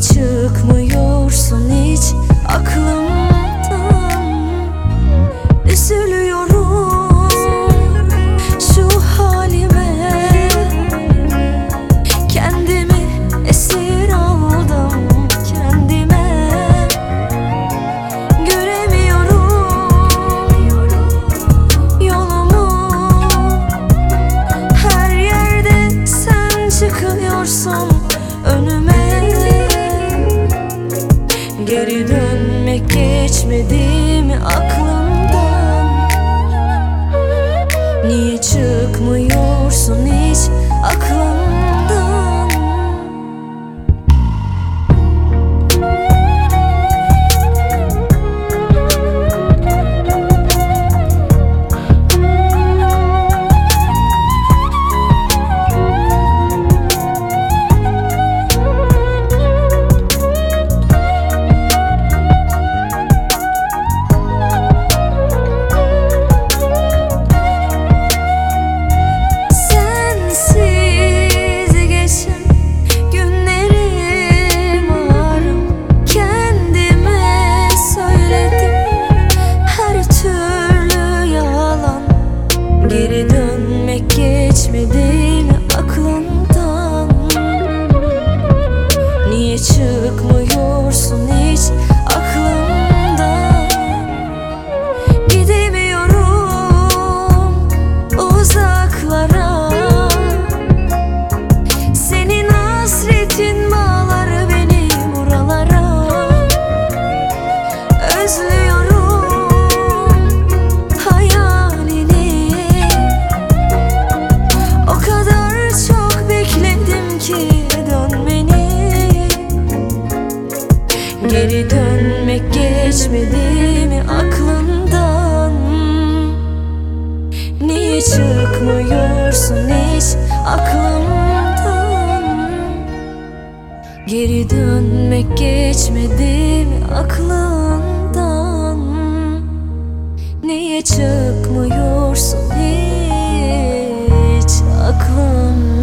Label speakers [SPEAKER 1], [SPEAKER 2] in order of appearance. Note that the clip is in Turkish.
[SPEAKER 1] çıkmıyorsun hiç aklımdan? Üzülüyorum şu halime, kendimi esir aldım kendime. Göremiyorum yolumu, her yerde sen çıkıyorsun önüme. Geri dönmek geçmedi mi aklımdan? Niye çıkmıyorsun hiç aklımdan? Geri dönmek geçmedi mi aklımdan? Niye çıkmıyorsun hiç aklımdan? Gidemiyorum uzaklara, senin hasretin bağlar beni buralara. Özlüyorum geri dönmek geçmedi mi aklından? Niye çıkmıyorsun hiç aklımdan? Geri dönmek geçmedi mi aklından? Niye çıkmıyorsun hiç aklımdan?